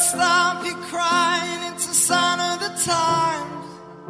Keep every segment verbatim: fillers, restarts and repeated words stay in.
stop you crying, it's the sign of the times.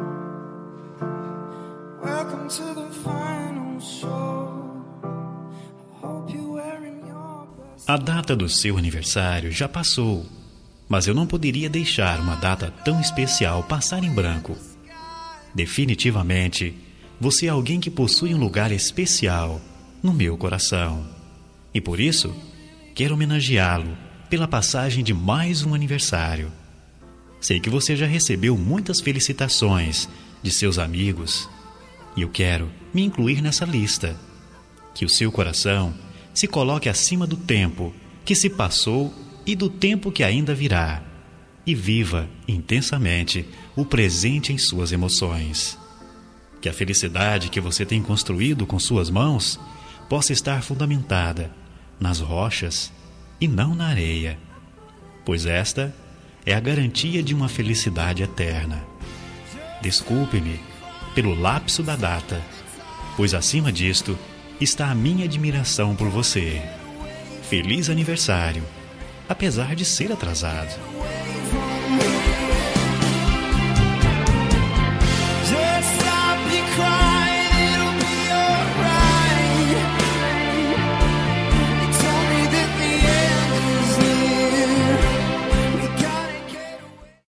Welcome to the final show. I hope you're wearing your best. A data do seu aniversário já passou, mas eu não poderia deixar uma data tão especial passar em branco. Definitivamente, você é alguém que possui um lugar especial no meu coração. E por isso, quero homenageá-lo pela passagem de mais um aniversário. Sei que você já recebeu muitas felicitações de seus amigos e eu quero me incluir nessa lista. Que o seu coração se coloque acima do tempo que se passou e do tempo que ainda virá e viva intensamente o presente em suas emoções. Que a felicidade que você tem construído com suas mãos possa estar fundamentada nas rochas e não na areia, pois esta é a garantia de uma felicidade eterna. Desculpe-me pelo lapso da data, pois acima disto está a minha admiração por você. Feliz aniversário, apesar de ser atrasado.